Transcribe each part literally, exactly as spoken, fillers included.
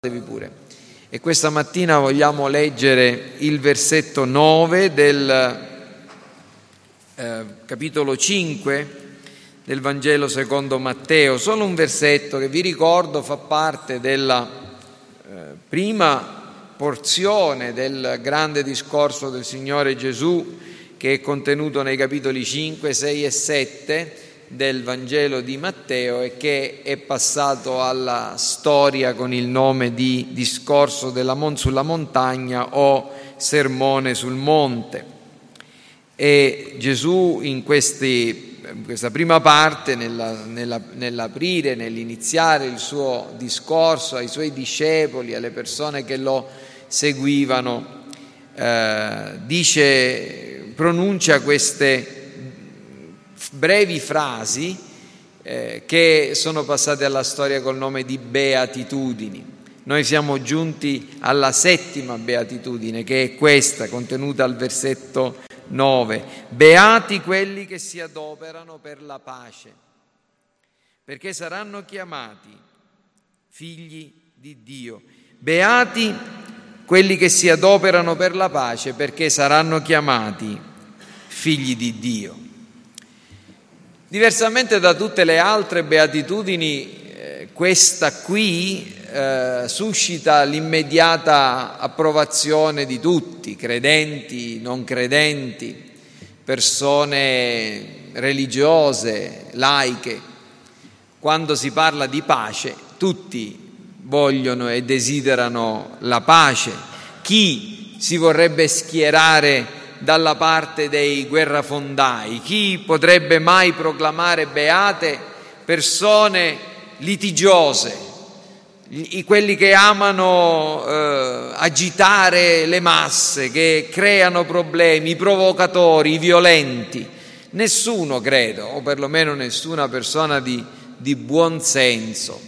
Pure. E questa mattina vogliamo leggere il versetto nove del eh, capitolo cinque del Vangelo secondo Matteo. Solo un versetto che vi ricordo fa parte della eh, prima porzione del grande discorso del Signore Gesù, che è contenuto nei capitoli cinque, sei e sette del Vangelo di Matteo e che è passato alla storia con il nome di discorso della mon- sulla montagna o sermone sul monte. E Gesù in, questi, in questa prima parte, nella, nella, nell'aprire, nell'iniziare il suo discorso ai suoi discepoli, alle persone che lo seguivano, eh, dice, pronuncia queste brevi frasi eh, che sono passate alla storia col nome di beatitudini. Noi siamo giunti alla settima beatitudine, che è questa, contenuta al versetto nove. Beati quelli che si adoperano per la pace, perché saranno chiamati figli di Dio. Beati quelli che si adoperano per la pace, perché saranno chiamati figli di Dio. Diversamente da tutte le altre beatitudini, eh, questa qui eh, suscita l'immediata approvazione di tutti, credenti, non credenti, persone religiose, laiche. Quando si parla di pace, tutti vogliono e desiderano la pace. Chi si vorrebbe schierare dalla parte dei guerrafondai? Chi potrebbe mai proclamare beate persone litigiose, quelli che amano eh, agitare le masse, che creano problemi, i provocatori, i violenti? Nessuno, credo, o perlomeno nessuna persona di, di buon senso.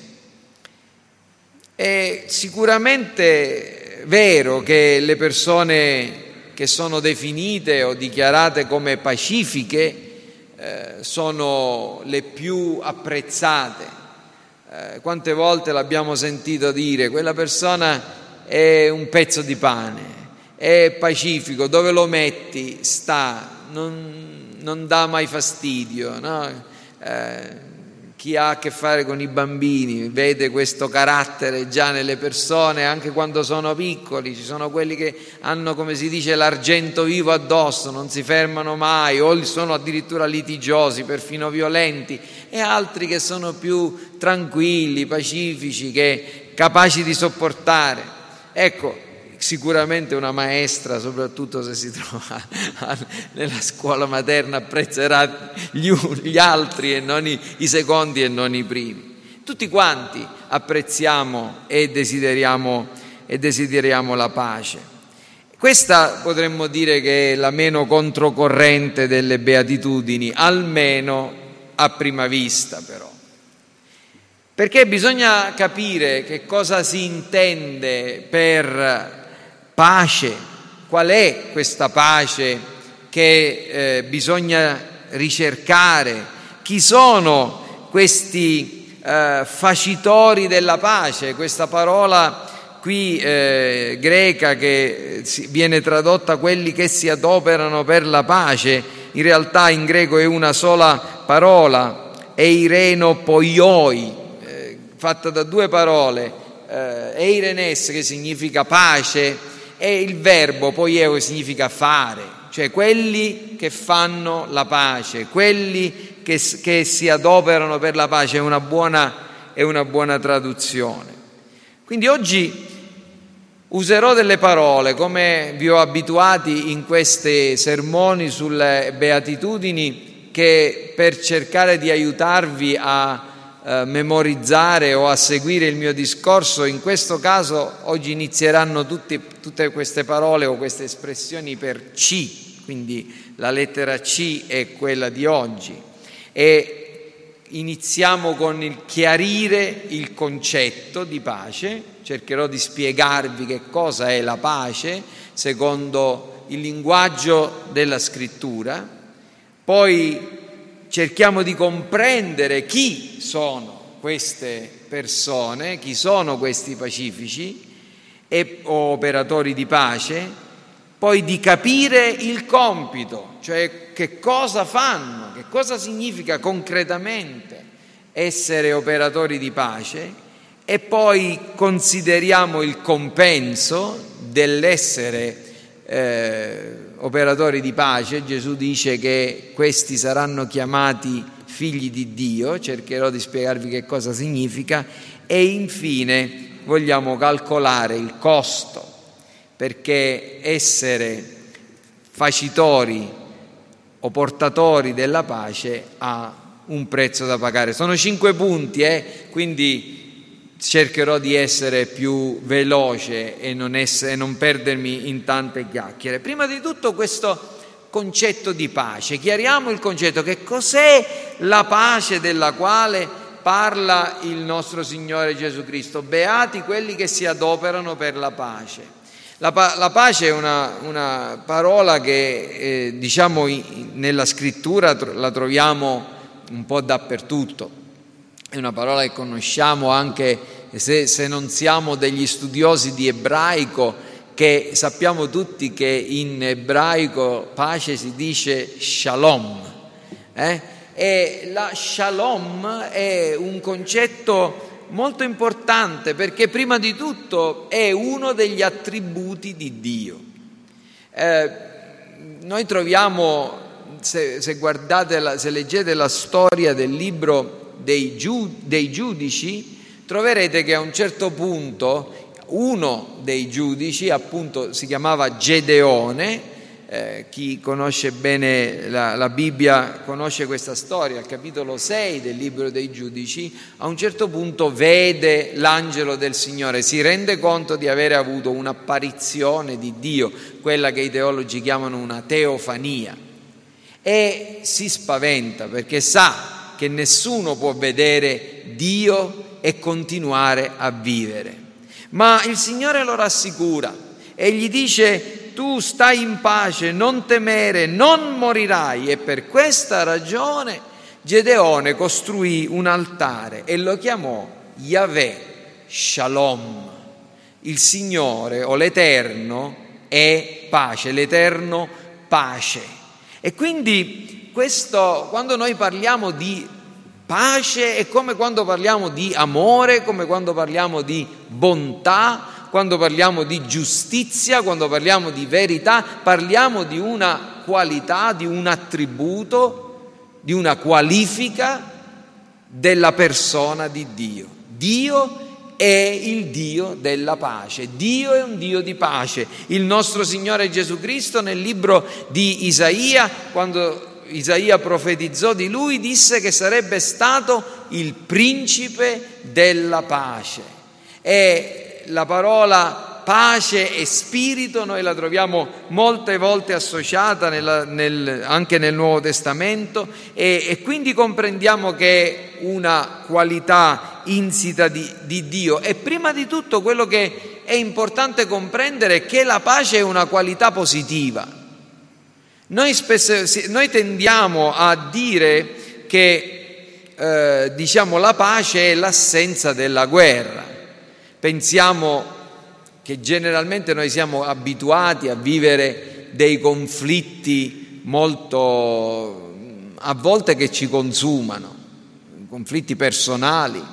È sicuramente vero che le persone che sono definite o dichiarate come pacifiche eh, sono le più apprezzate. Eh, quante volte l'abbiamo sentito dire: quella persona è un pezzo di pane, è pacifico, dove lo metti sta, non, non dà mai fastidio, no? Eh, chi ha a che fare con i bambini vede questo carattere già nelle persone, anche quando sono piccoli. Ci sono quelli che hanno, come si dice, l'argento vivo addosso, non si fermano mai, o sono addirittura litigiosi, perfino violenti, e altri che sono più tranquilli, pacifici, che capaci di sopportare. Ecco, sicuramente una maestra, soprattutto se si trova nella scuola materna, apprezzerà gli, gli altri e non i, i secondi e non i primi. Tutti quanti apprezziamo e desideriamo, e desideriamo la pace. Questa potremmo dire che è la meno controcorrente delle beatitudini, almeno a prima vista, però. Perché bisogna capire che cosa si intende per pace, qual è questa pace che eh, bisogna ricercare, chi sono questi eh, facitori della pace. Questa parola qui eh, greca, che viene tradotta quelli che si adoperano per la pace, in realtà in greco è una sola parola, eireno poioi, eh, fatta da due parole, eh, eirenes, che significa pace, e il verbo poieo, che significa fare, cioè quelli che fanno la pace, quelli che, che si adoperano per la pace. È una buona, è una buona traduzione. Quindi oggi userò delle parole, come vi ho abituati in questi sermoni sulle beatitudini, che per cercare di aiutarvi a Uh, memorizzare o a seguire il mio discorso, in questo caso oggi inizieranno tutti, tutte queste parole o queste espressioni per C, quindi la lettera C è quella di oggi, e iniziamo con il chiarire il concetto di pace. Cercherò di spiegarvi che cosa è la pace secondo il linguaggio della Scrittura, poi cerchiamo di comprendere chi sono queste persone, chi sono questi pacifici e, o operatori di pace, poi di capire il compito, cioè che cosa fanno, che cosa significa concretamente essere operatori di pace, e poi consideriamo il compenso dell'essere eh, operatori di pace. Gesù dice che questi saranno chiamati figli di Dio, cercherò di spiegarvi che cosa significa, e infine vogliamo calcolare il costo, perché essere facitori o portatori della pace ha un prezzo da pagare. Sono cinque punti, eh? Quindi cercherò di essere più veloce e non, essere, non perdermi in tante chiacchiere. Prima di tutto questo concetto di pace. Chiariamo il concetto. Che cos'è la pace della quale parla il nostro Signore Gesù Cristo? Beati quelli che si adoperano per la pace. La, pa- la pace è una, una parola che eh, diciamo in, nella scrittura tro- la troviamo un po' dappertutto. È una parola che conosciamo anche se, se non siamo degli studiosi di ebraico, che sappiamo tutti che in ebraico pace si dice shalom. Eh? E la shalom è un concetto molto importante, perché prima di tutto è uno degli attributi di Dio. Eh, noi troviamo, se, se guardate, la, se leggete la storia del libro dei, giu, dei giudici, troverete che a un certo punto uno dei giudici, appunto, si chiamava Gedeone. Eh, chi conosce bene la, la Bibbia conosce questa storia. Al capitolo sei del libro dei giudici, a un certo punto vede l'angelo del Signore, si rende conto di avere avuto un'apparizione di Dio, quella che i teologi chiamano una teofania, e si spaventa perché sa che nessuno può vedere Dio e continuare a vivere. Ma il Signore lo rassicura e gli dice: tu stai in pace, non temere, non morirai. E per questa ragione Gedeone costruì un altare e lo chiamò Yahweh Shalom. Il Signore o l'Eterno è pace, l'Eterno pace. E quindi questo, quando noi parliamo di pace, è come quando parliamo di amore, come quando parliamo di bontà, quando parliamo di giustizia, quando parliamo di verità, parliamo di una qualità, di un attributo, di una qualifica della persona di Dio. Dio è il Dio della pace, Dio è un Dio di pace. Il nostro Signore Gesù Cristo nel libro di Isaia, quando Isaia profetizzò di lui, disse che sarebbe stato il principe della pace. E la parola pace e spirito noi la troviamo molte volte associata nella, nel, anche nel Nuovo Testamento, e, e quindi comprendiamo che è una qualità insita di, di Dio. E prima di tutto quello che è importante comprendere è che la pace è una qualità positiva. Noi, spesso, noi tendiamo a dire che eh, diciamo, la pace è l'assenza della guerra. Pensiamo che generalmente noi siamo abituati a vivere dei conflitti molto, a volte, che ci consumano, conflitti personali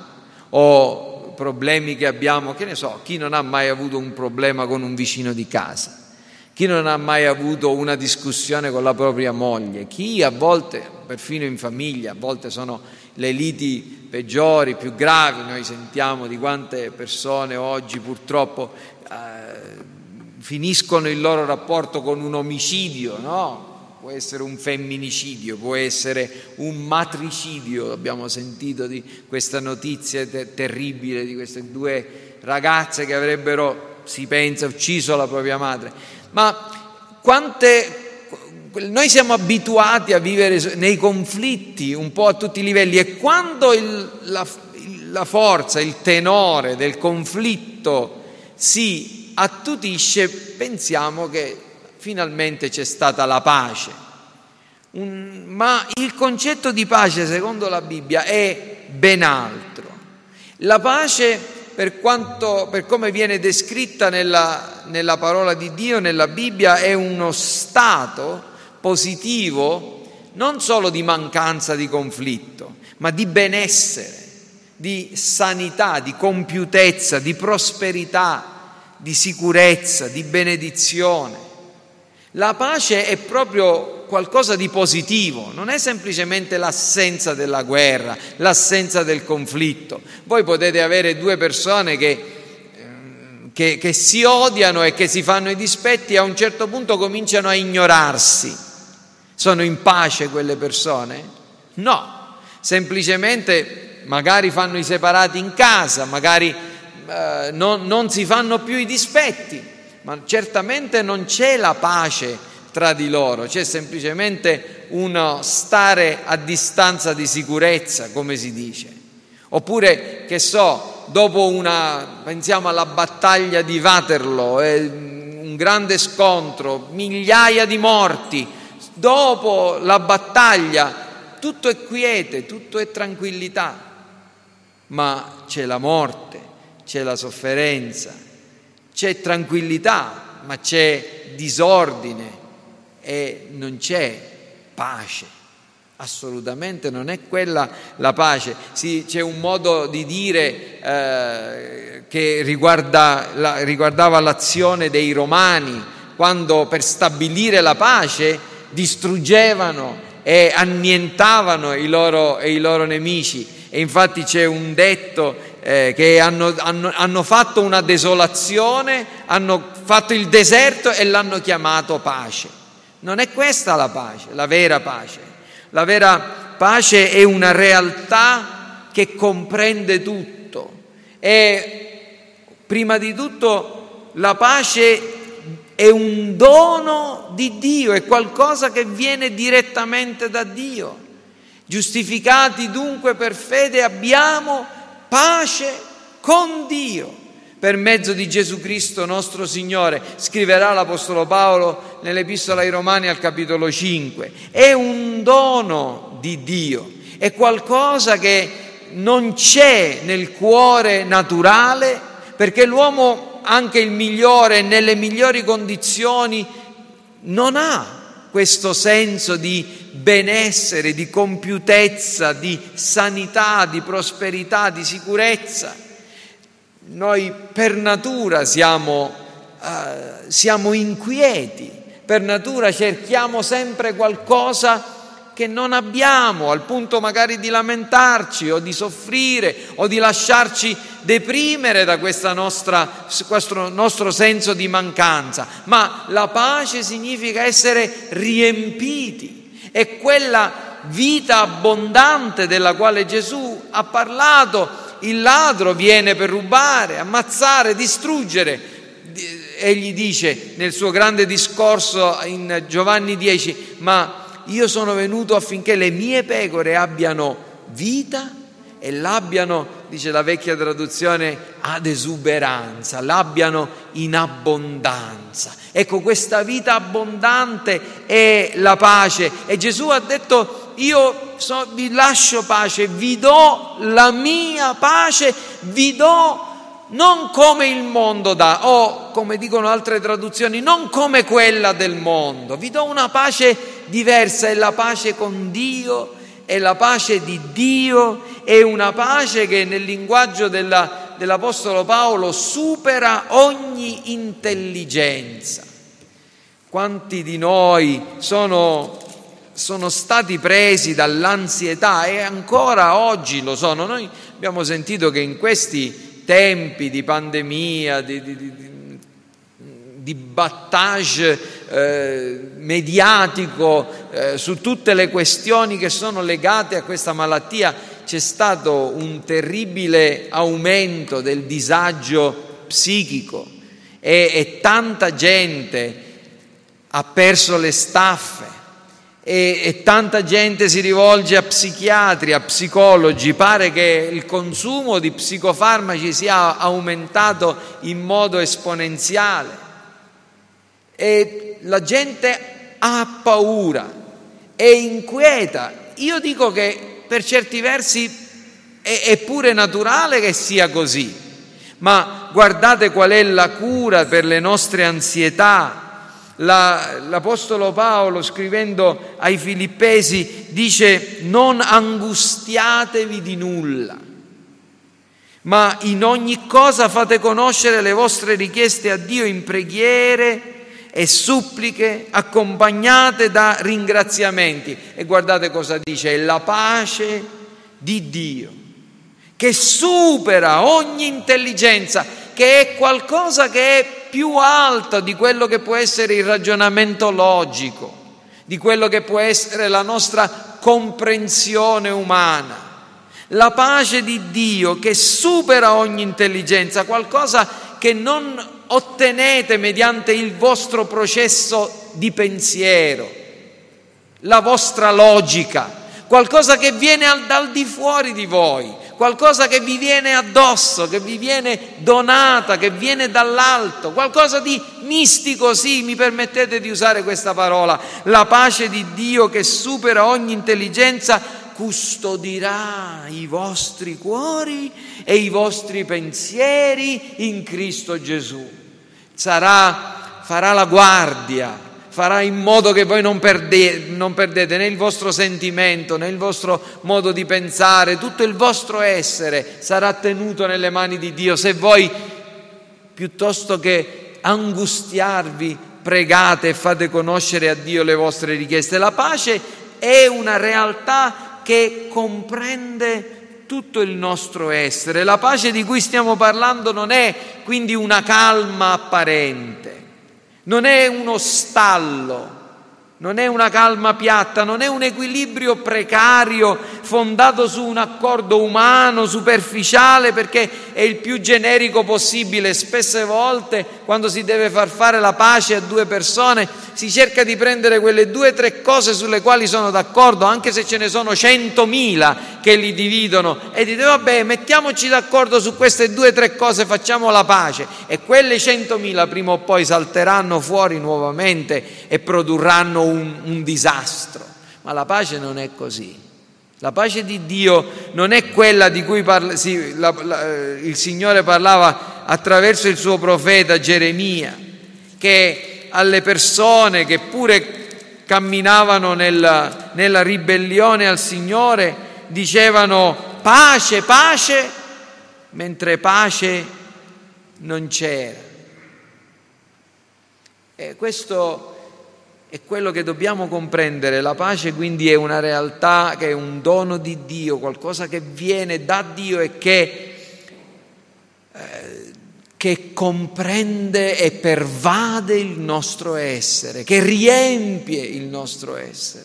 o problemi che abbiamo, che ne so, chi non ha mai avuto un problema con un vicino di casa? Chi non ha mai avuto una discussione con la propria moglie? Chi a volte, perfino in famiglia, a volte sono le liti peggiori, più gravi. Noi sentiamo di quante persone oggi purtroppo eh, finiscono il loro rapporto con un omicidio, no? Può essere un femminicidio, può essere un matricidio. Abbiamo sentito di questa notizia ter- terribile di queste due ragazze che avrebbero, si pensa, ucciso la propria madre. Ma quante, noi siamo abituati a vivere nei conflitti un po' a tutti i livelli, e quando il, la, la forza, il tenore del conflitto si attutisce, pensiamo che finalmente c'è stata la pace. Un, ma il concetto di pace, secondo la Bibbia, è ben altro. La pace, per quanto, per come viene descritta nella, nella parola di Dio, nella Bibbia, è uno stato positivo non solo di mancanza di conflitto, ma di benessere, di sanità, di compiutezza, di prosperità, di sicurezza, di benedizione. La pace è proprio qualcosa di positivo, non è semplicemente l'assenza della guerra, l'assenza del conflitto. Voi potete avere due persone che, che, che si odiano e che si fanno i dispetti e a un certo punto cominciano a ignorarsi. Sono in pace quelle persone? No, semplicemente magari fanno i separati in casa, magari eh, non, non si fanno più i dispetti, ma certamente non c'è la pace tra di loro, c'è semplicemente uno stare a distanza di sicurezza, come si dice. Oppure, che so, dopo una, pensiamo alla battaglia di Waterloo, eh, un grande scontro, migliaia di morti. Dopo la battaglia tutto è quiete, tutto è tranquillità, ma c'è la morte, c'è la sofferenza, c'è tranquillità, ma c'è disordine e non c'è pace. Assolutamente non è quella la pace. Sì, c'è un modo di dire eh, che riguarda la, riguardava l'azione dei Romani, quando per stabilire la pace distruggevano e annientavano i loro, i loro nemici. E infatti c'è un detto eh, che hanno, hanno, hanno fatto una desolazione, hanno fatto il deserto e l'hanno chiamato pace. Non è questa la pace, la vera pace. La vera pace è una realtà che comprende tutto. E prima di tutto la pace è un dono di Dio, è qualcosa che viene direttamente da Dio. Giustificati dunque per fede abbiamo pace con Dio per mezzo di Gesù Cristo nostro Signore, scriverà l'Apostolo Paolo nell'Epistola ai Romani al capitolo cinque. È un dono di Dio, è qualcosa che non c'è nel cuore naturale, perché l'uomo, anche il migliore, nelle migliori condizioni, non ha questo senso di benessere, di compiutezza, di sanità, di prosperità, di sicurezza. Noi per natura siamo, uh, siamo inquieti, per natura cerchiamo sempre qualcosa che non abbiamo, al punto magari di lamentarci o di soffrire o di lasciarci deprimere da questa nostra, questo nostro senso di mancanza. Ma la pace significa essere riempiti, è quella vita abbondante della quale Gesù ha parlato. Il ladro viene per rubare, ammazzare, distruggere. Egli dice nel suo grande discorso in Giovanni dieci: ma io sono venuto affinché le mie pecore abbiano vita e l'abbiano, dice la vecchia traduzione, ad esuberanza, l'abbiano in abbondanza. Ecco, questa vita abbondante è la pace. E Gesù ha detto: io so, vi lascio pace, vi do la mia pace, vi do non come il mondo dà, o come dicono altre traduzioni, non come quella del mondo. Vi do una pace diversa, è la pace con Dio, è la pace di Dio, è una pace che nel linguaggio della, dell'Apostolo Paolo supera ogni intelligenza. Quanti di noi sono, sono stati presi dall'ansietà e ancora oggi lo sono? Noi abbiamo sentito che in questi tempi di pandemia, di, di, di, di battage eh, mediatico eh, su tutte le questioni che sono legate a questa malattia, c'è stato un terribile aumento del disagio psichico e, e tanta gente ha perso le staffe. E, e tanta gente si rivolge a psichiatri, a psicologi. Pare che il consumo di psicofarmaci sia aumentato in modo esponenziale e la gente ha paura, è inquieta. Io dico che per certi versi è, è pure naturale che sia così, ma guardate qual è la cura per le nostre ansietà. La, l'Apostolo Paolo, scrivendo ai Filippesi, dice: non angustiatevi di nulla, ma in ogni cosa fate conoscere le vostre richieste a Dio in preghiere e suppliche, accompagnate da ringraziamenti. E guardate cosa dice: la pace di Dio, che supera ogni intelligenza, che è qualcosa che è più alto di quello che può essere il ragionamento logico, di quello che può essere la nostra comprensione umana. La pace di Dio che supera ogni intelligenza, qualcosa che non ottenete mediante il vostro processo di pensiero, la vostra logica, qualcosa che viene al, dal di fuori di voi, qualcosa che vi viene addosso, che vi viene donata, che viene dall'alto, qualcosa di mistico, sì, mi permettete di usare questa parola. La pace di Dio che supera ogni intelligenza custodirà i vostri cuori e i vostri pensieri in Cristo Gesù. Sarà, farà la guardia, farà in modo che voi non, perde, non perdete né il vostro sentimento, né il vostro modo di pensare, tutto il vostro essere sarà tenuto nelle mani di Dio. Se voi, piuttosto che angustiarvi, pregate e fate conoscere a Dio le vostre richieste. La pace è una realtà che comprende tutto il nostro essere. La pace di cui stiamo parlando non è quindi una calma apparente, non è uno stallo, non è una calma piatta, non è un equilibrio precario fondato su un accordo umano, superficiale, perché è il più generico possibile. Spesse volte, quando si deve far fare la pace a due persone, si cerca di prendere quelle due o tre cose sulle quali sono d'accordo, anche se ce ne sono centomila che li dividono, e dite: vabbè, mettiamoci d'accordo su queste due o tre cose, facciamo la pace. E quelle centomila prima o poi salteranno fuori nuovamente e produrranno un, un disastro. Ma la pace non è così. La pace di Dio non è quella di cui parla, sì, la, la, il Signore parlava attraverso il suo profeta Geremia, che alle persone che pure camminavano nella, nella ribellione al Signore dicevano pace, pace, mentre pace non c'era. E questo è quello che dobbiamo comprendere. La pace quindi è una realtà che è un dono di Dio, qualcosa che viene da Dio e che, eh, che comprende e pervade il nostro essere, che riempie il nostro essere.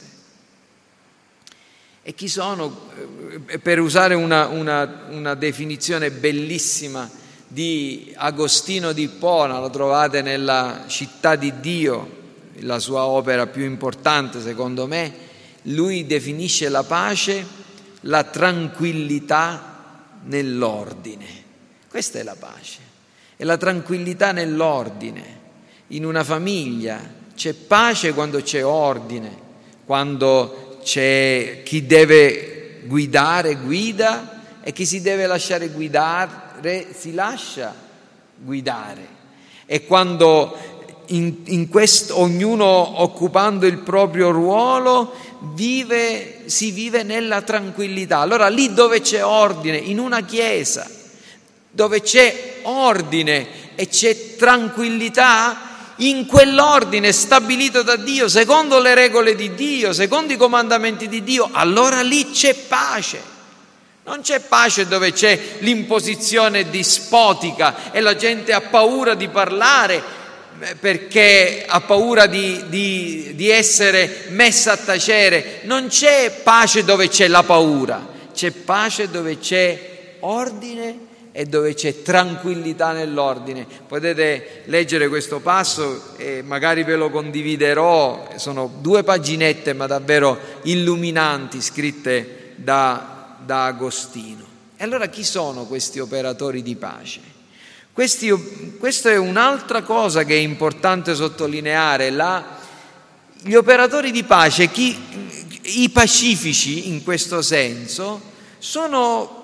E chi sono, eh, per usare una, una, una definizione bellissima di Agostino di Ippona, lo trovate nella Città di Dio, la sua opera più importante secondo me, lui definisce la pace la tranquillità nell'ordine. Questa è la pace, è la tranquillità nell'ordine. In una famiglia c'è pace quando c'è ordine, quando c'è chi deve guidare guida e chi si deve lasciare guidare si lascia guidare, e quando In, in questo, ognuno occupando il proprio ruolo, vive, si vive nella tranquillità. Allora lì dove c'è ordine, in una chiesa, dove c'è ordine e c'è tranquillità, in quell'ordine stabilito da Dio, secondo le regole di Dio, secondo i comandamenti di Dio, allora lì c'è pace. Non c'è pace dove c'è l'imposizione dispotica e la gente ha paura di parlare, perché ha paura di, di, di essere messa a tacere. Non c'è pace dove c'è la paura, c'è pace dove c'è ordine e dove c'è tranquillità nell'ordine. Potete leggere questo passo e magari ve lo condividerò, sono due paginette ma davvero illuminanti, scritte da, da Agostino. E allora chi sono questi operatori di pace? Questi, questa è un'altra cosa che è importante sottolineare. La, gli operatori di pace, chi, i pacifici in questo senso, sono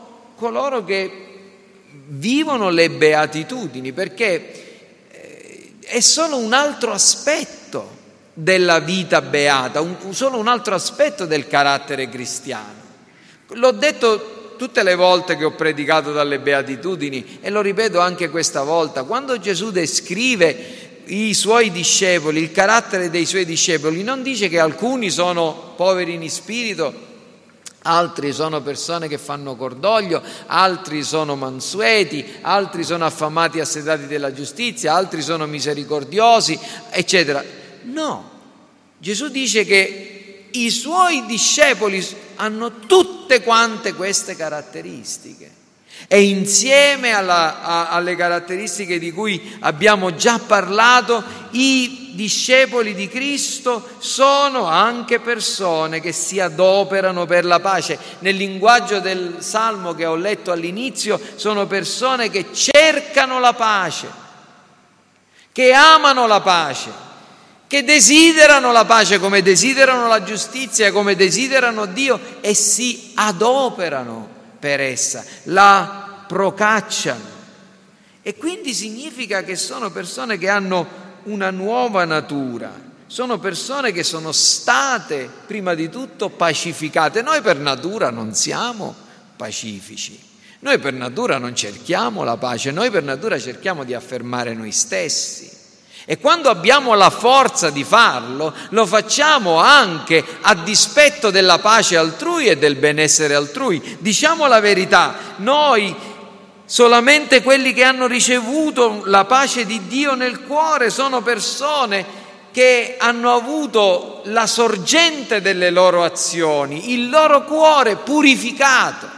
coloro che vivono le beatitudini, perché è solo un altro aspetto della vita beata, un, solo un altro aspetto del carattere cristiano. L'ho detto tutte le volte che ho predicato dalle beatitudini e lo ripeto anche questa volta: quando Gesù descrive i suoi discepoli, il carattere dei suoi discepoli, non dice che alcuni sono poveri in spirito, altri sono persone che fanno cordoglio, altri sono mansueti, altri sono affamati e assetati della giustizia, altri sono misericordiosi, eccetera. No, Gesù dice che i suoi discepoli hanno tutte quante queste caratteristiche e insieme alla, a, alle caratteristiche di cui abbiamo già parlato, i discepoli di Cristo sono anche persone che si adoperano per la pace. Nel linguaggio del Salmo che ho letto all'inizio, sono persone che cercano la pace, che amano la pace, che desiderano la pace come desiderano la giustizia, come desiderano Dio, e si adoperano per essa, la procacciano. E quindi significa che sono persone che hanno una nuova natura, sono persone che sono state prima di tutto pacificate. Noi per natura non siamo pacifici, noi per natura non cerchiamo la pace, noi per natura cerchiamo di affermare noi stessi. E quando abbiamo la forza di farlo, lo facciamo anche a dispetto della pace altrui e del benessere altrui. Diciamo la verità, noi, solamente quelli che hanno ricevuto la pace di Dio nel cuore, sono persone che hanno avuto la sorgente delle loro azioni, il loro cuore purificato.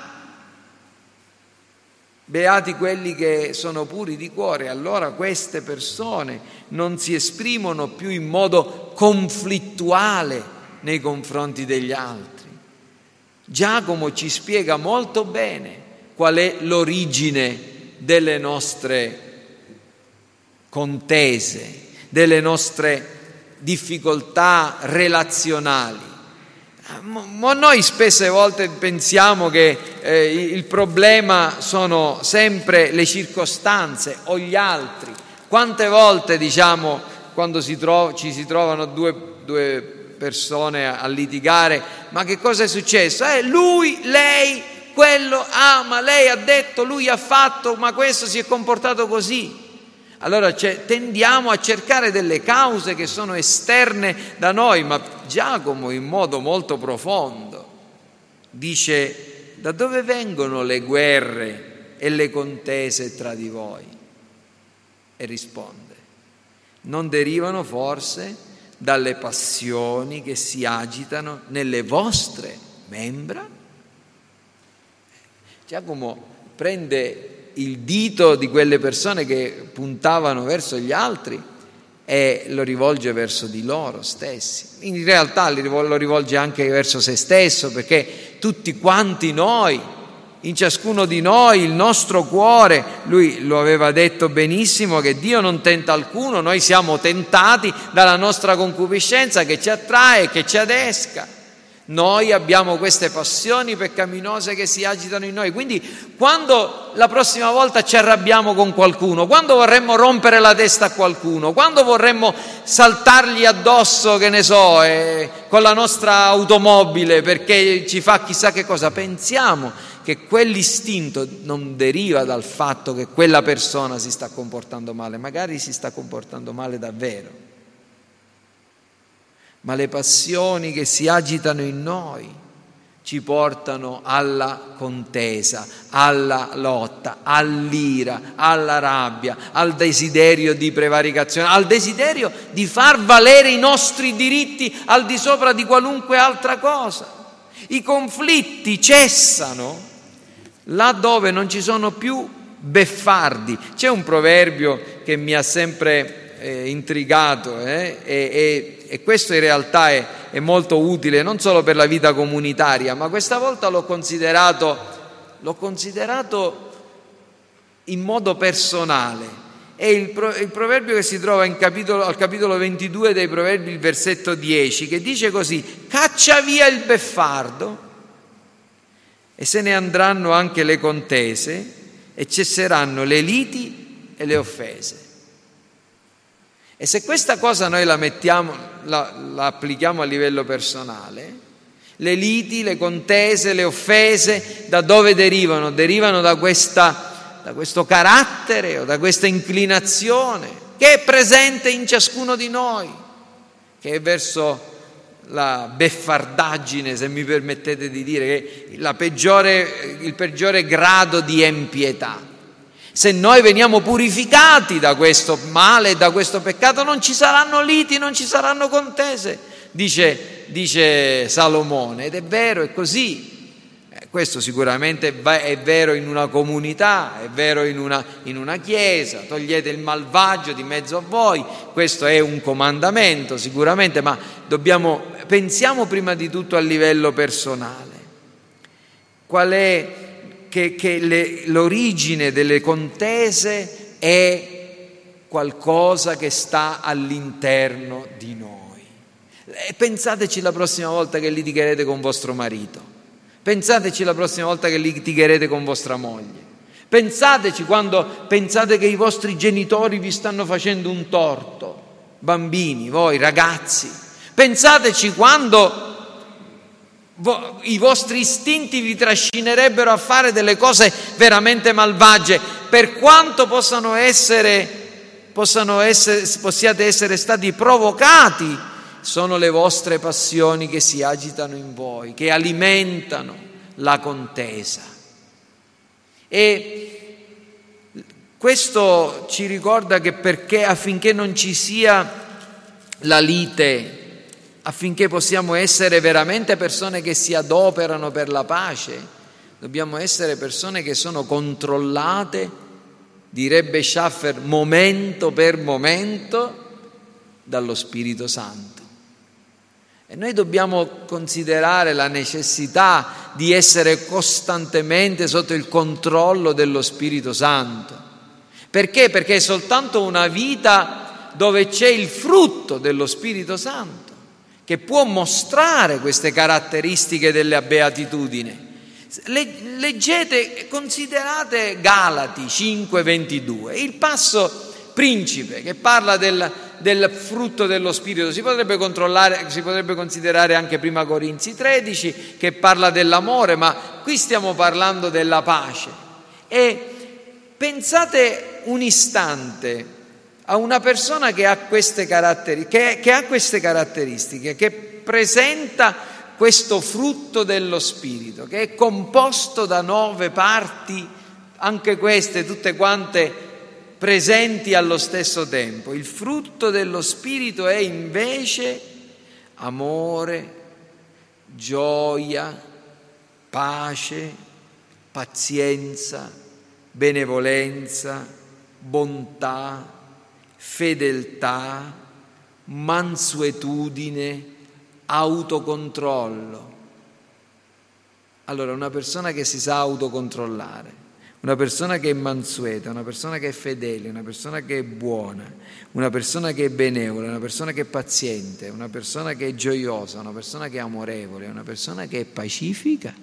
Beati quelli che sono puri di cuore, allora queste persone non si esprimono più in modo conflittuale nei confronti degli altri. Giacomo ci spiega molto bene qual è l'origine delle nostre contese, delle nostre difficoltà relazionali. Ma noi spesse volte pensiamo che eh, il problema sono sempre le circostanze o gli altri. Quante volte diciamo, quando si trov- ci si trovano due, due persone a, a litigare, ma che cosa è successo? Eh, lui, lei, quello, ah, ma lei ha detto, lui ha fatto, ma questo si è comportato così. Allora cioè, tendiamo a cercare delle cause che sono esterne da noi, ma Giacomo in modo molto profondo dice: da dove vengono le guerre e le contese tra di voi? E risponde: non derivano forse dalle passioni che si agitano nelle vostre membra? Giacomo prende il dito di quelle persone che puntavano verso gli altri e lo rivolge verso di loro stessi. In realtà lo rivolge anche verso se stesso, perché tutti quanti noi, in ciascuno di noi, il nostro cuore, lui lo aveva detto benissimo che Dio non tenta alcuno, noi siamo tentati dalla nostra concupiscenza che ci attrae, che ci adesca. Noi abbiamo queste passioni peccaminose che si agitano in noi, quindi quando la prossima volta ci arrabbiamo con qualcuno, quando vorremmo rompere la testa a qualcuno, quando vorremmo saltargli addosso, che ne so, eh, con la nostra automobile perché ci fa chissà che cosa, pensiamo che quell'istinto non deriva dal fatto che quella persona si sta comportando male, magari si sta comportando male davvero. Ma le passioni che si agitano in noi ci portano alla contesa, alla lotta, all'ira, alla rabbia, al desiderio di prevaricazione, al desiderio di far valere i nostri diritti al di sopra di qualunque altra cosa. I conflitti cessano là dove non ci sono più beffardi. C'è un proverbio che mi ha sempre eh, intrigato eh, e, e E questo in realtà è, è molto utile non solo per la vita comunitaria, ma questa volta l'ho considerato, l'ho considerato in modo personale. È il, pro, il proverbio che si trova in capitolo, al capitolo ventidue dei Proverbi, il versetto dieci, che dice così: caccia via il beffardo e se ne andranno anche le contese e cesseranno le liti e le offese. E se questa cosa noi la mettiamo, la, la applichiamo a livello personale, le liti, le contese, le offese, da dove derivano? Derivano da, questa, da questo carattere o da questa inclinazione che è presente in ciascuno di noi, che è verso la beffardaggine, se mi permettete di dire, che è la peggiore, il peggiore grado di empietà. Se noi veniamo purificati da questo male e da questo peccato, non ci saranno liti, non ci saranno contese, dice, dice Salomone, ed è vero, è così. Eh, questo sicuramente è vero in una comunità, è vero in una, in una chiesa, togliete il malvagio di mezzo a voi, questo è un comandamento sicuramente, ma dobbiamo, pensiamo prima di tutto a livello personale. Qual è che, che le, l'origine delle contese è qualcosa che sta all'interno di noi. E pensateci la prossima volta che litigherete con vostro marito, pensateci la prossima volta che litigherete con vostra moglie, pensateci quando pensate che i vostri genitori vi stanno facendo un torto, bambini, voi ragazzi, pensateci quando i vostri istinti vi trascinerebbero a fare delle cose veramente malvagie, per quanto possano essere, possano essere, possiate essere stati provocati, sono le vostre passioni che si agitano in voi, che alimentano la contesa. E questo ci ricorda che perché affinché non ci sia la lite, affinché possiamo essere veramente persone che si adoperano per la pace, dobbiamo essere persone che sono controllate, direbbe Schaffer, momento per momento, dallo Spirito Santo. E noi dobbiamo considerare la necessità di essere costantemente sotto il controllo dello Spirito Santo. Perché? Perché è soltanto una vita dove c'è il frutto dello Spirito Santo che può mostrare queste caratteristiche della beatitudine. Leggete, considerate Galati cinque ventidue, il passo principe che parla del, del frutto dello Spirito. Si potrebbe controllare, si potrebbe considerare anche prima Corinzi tredici che parla dell'amore, ma qui stiamo parlando della pace. E pensate un istante a una persona che ha queste caratteri- che, che ha queste caratteristiche, che presenta questo frutto dello Spirito, che è composto da nove parti, anche queste tutte quante presenti allo stesso tempo. Il frutto dello Spirito è invece amore, gioia, pace, pazienza, benevolenza, bontà, fedeltà, mansuetudine, autocontrollo. Allora, una persona che si sa autocontrollare, una persona che è mansueta, una persona che è fedele, una persona che è buona, una persona che è benevola, una persona che è paziente, una persona che è gioiosa, una persona che è amorevole, una persona che è pacifica.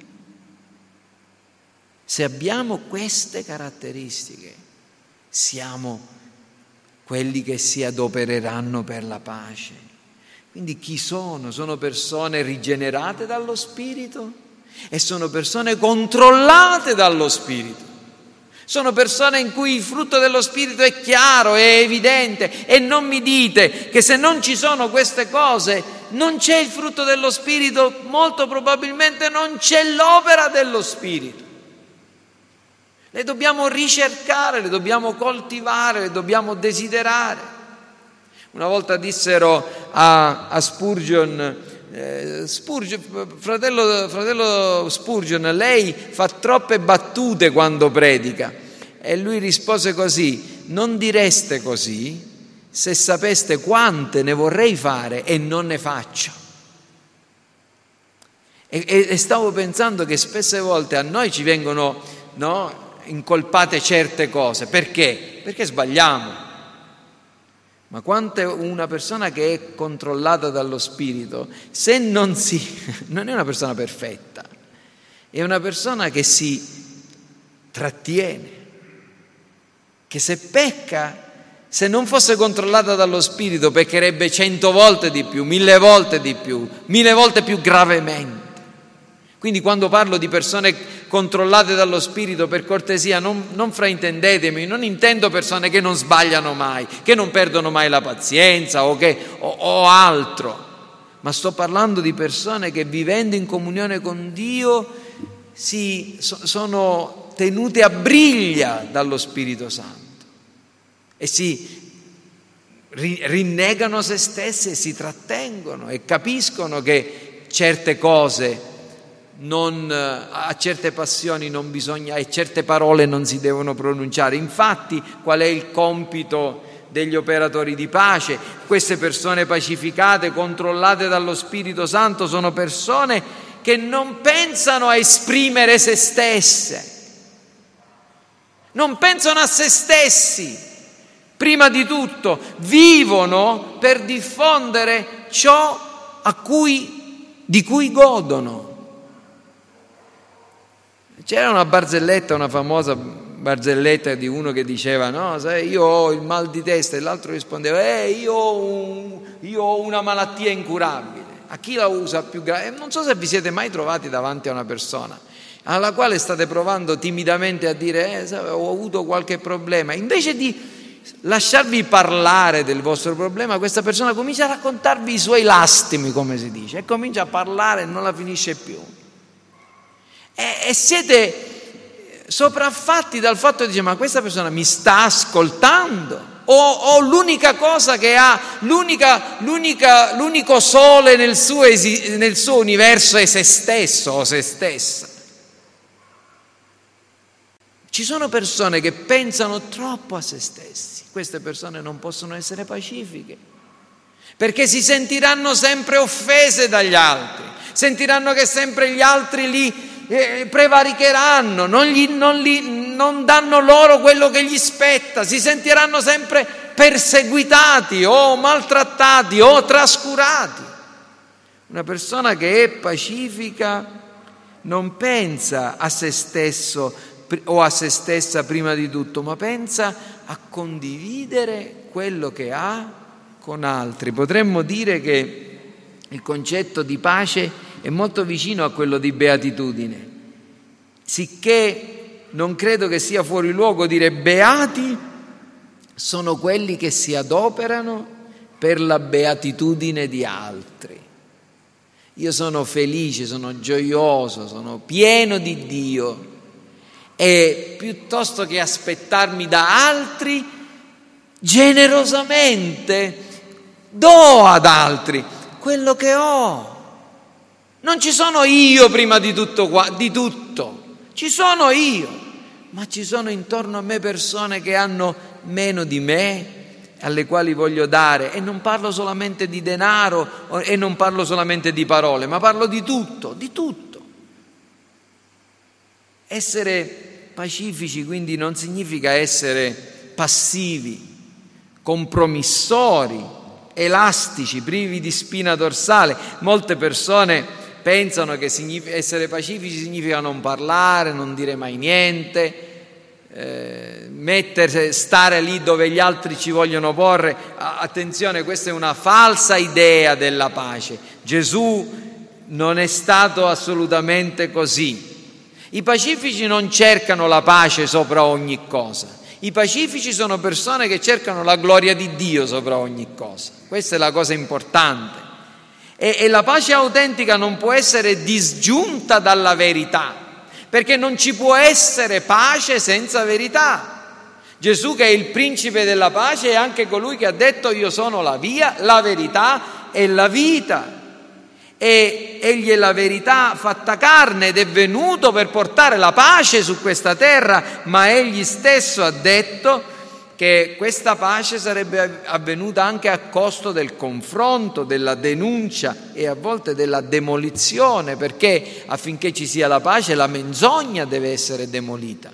Se abbiamo queste caratteristiche, siamo quelli che si adopereranno per la pace. Quindi chi sono? Sono persone rigenerate dallo Spirito e sono persone controllate dallo Spirito. Sono persone in cui il frutto dello Spirito è chiaro, è evidente, e non mi dite che se non ci sono queste cose non c'è il frutto dello Spirito, molto probabilmente non c'è l'opera dello Spirito. Le dobbiamo ricercare, le dobbiamo coltivare, le dobbiamo desiderare. Una volta dissero a, a Spurgeon, eh, Spurgeon fratello, fratello Spurgeon, lei fa troppe battute quando predica. E lui rispose così: non direste così se sapeste quante ne vorrei fare e non ne faccio. E, e, e stavo pensando che spesse volte a noi ci vengono, no, incolpate certe cose. Perché? Perché sbagliamo. Ma quanto una persona che è controllata dallo Spirito, se non si non è una persona perfetta, è una persona che si trattiene, che se pecca, se non fosse controllata dallo Spirito, peccherebbe cento volte di più, mille volte di più, mille volte più gravemente. Quindi quando parlo di persone controllate dallo Spirito, per cortesia, non, non fraintendetemi, non intendo persone che non sbagliano mai, che non perdono mai la pazienza o, che, o, o altro, ma sto parlando di persone che vivendo in comunione con Dio si, so, sono tenute a briglia dallo Spirito Santo e si rinnegano se stesse, si trattengono e capiscono che certe cose non, a certe passioni non bisogna e certe parole non si devono pronunciare. Infatti, qual è il compito degli operatori di pace? Queste persone pacificate, controllate dallo Spirito Santo, sono persone che non pensano a esprimere se stesse, non pensano a se stessi. Prima di tutto vivono per diffondere ciò a cui, di cui godono. C'era una barzelletta, una famosa barzelletta di uno che diceva: no, sai, io ho il mal di testa, e l'altro rispondeva: eh, io ho, un, io ho una malattia incurabile. A chi la usa più grave? Non so se vi siete mai trovati davanti a una persona alla quale state provando timidamente a dire: eh, sai, ho avuto qualche problema. Invece di lasciarvi parlare del vostro problema, questa persona comincia a raccontarvi i suoi lastimi, come si dice, e comincia a parlare e non la finisce più. E, e siete sopraffatti dal fatto di dire: ma questa persona mi sta ascoltando? O, o l'unica cosa che ha, l'unica, l'unica, l'unico sole nel suo, esi, nel suo universo è se stesso o se stessa? Ci sono persone che pensano troppo a se stessi. Queste persone non possono essere pacifiche, perché si sentiranno sempre offese dagli altri, sentiranno che sempre gli altri li eh, prevaricheranno, non, gli, non, gli, non danno loro quello che gli spetta, si sentiranno sempre perseguitati o maltrattati o trascurati. Una persona che è pacifica non pensa a se stesso o a se stessa prima di tutto, ma pensa a condividere quello che ha con altri. Potremmo dire che il concetto di pace è molto vicino a quello di beatitudine, sicché non credo che sia fuori luogo dire: beati sono quelli che si adoperano per la beatitudine di altri. Io sono felice, sono gioioso, sono pieno di Dio, e piuttosto che aspettarmi da altri, generosamente do ad altri quello che ho. Non ci sono io prima di tutto, qua, di tutto, ci sono io, ma ci sono intorno a me persone che hanno meno di me, alle quali voglio dare, e non parlo solamente di denaro e non parlo solamente di parole, ma parlo di tutto, di tutto. Essere pacifici quindi non significa essere passivi, compromissori, elastici, privi di spina dorsale. Molte persone pensano che essere pacifici significa non parlare, non dire mai niente, eh, mettere, stare lì dove gli altri ci vogliono porre. Attenzione, questa è una falsa idea della pace. Gesù non è stato assolutamente così. I pacifici non cercano la pace sopra ogni cosa. I pacifici sono persone che cercano la gloria di Dio sopra ogni cosa. Questa è la cosa importante. E, e la pace autentica non può essere disgiunta dalla verità, perché non ci può essere pace senza verità. Gesù, che è il principe della pace, è anche colui che ha detto: io sono la via, la verità e la vita. E egli è la verità fatta carne ed è venuto per portare la pace su questa terra, ma egli stesso ha detto che questa pace sarebbe avvenuta anche a costo del confronto, della denuncia e a volte della demolizione, perché affinché ci sia la pace la menzogna deve essere demolita,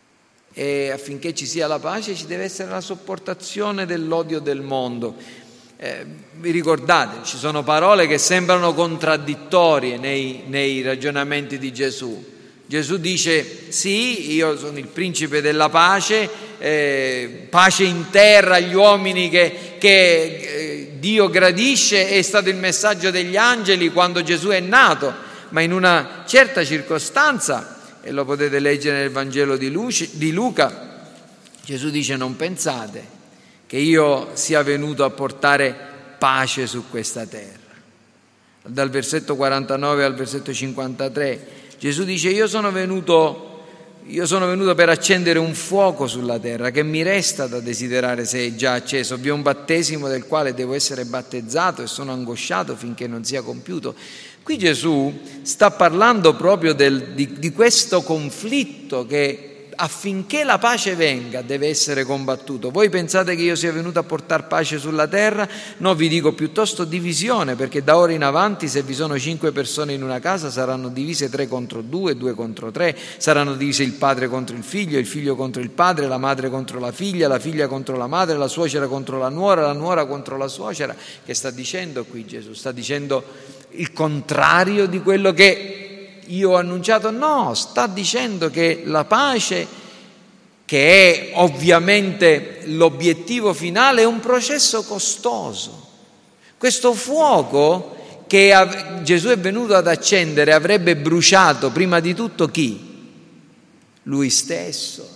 e affinché ci sia la pace ci deve essere la sopportazione dell'odio del mondo. Eh, vi ricordate, ci sono parole che sembrano contraddittorie nei, nei ragionamenti di Gesù. Gesù dice: sì, io sono il principe della pace, eh, pace in terra agli uomini che, che eh, Dio gradisce, è stato il messaggio degli angeli quando Gesù è nato, ma in una certa circostanza, e lo potete leggere nel Vangelo di, Luci, di Luca, Gesù dice: non pensate che io sia venuto a portare pace su questa terra. Dal versetto quarantanove al versetto cinquantatré Gesù dice: io sono venuto, io sono venuto per accendere un fuoco sulla terra che mi resta da desiderare se è già acceso. Vi è un battesimo del quale devo essere battezzato e sono angosciato finché non sia compiuto. Qui Gesù sta parlando proprio del, di, di questo conflitto che affinché la pace venga deve essere combattuto. Voi pensate che io sia venuto a portare pace sulla terra? No, vi dico piuttosto divisione, perché da ora in avanti se vi sono cinque persone in una casa saranno divise tre contro due, due contro tre, saranno divise il padre contro il figlio, il figlio contro il padre, la madre contro la figlia, la figlia contro la madre, la suocera contro la nuora, la nuora contro la suocera. Che sta dicendo qui Gesù? Sta dicendo il contrario di quello che io ho annunciato? No, sta dicendo che la pace, che è ovviamente l'obiettivo finale, è un processo costoso. Questo fuoco che Gesù è venuto ad accendere avrebbe bruciato prima di tutto chi? Lui stesso.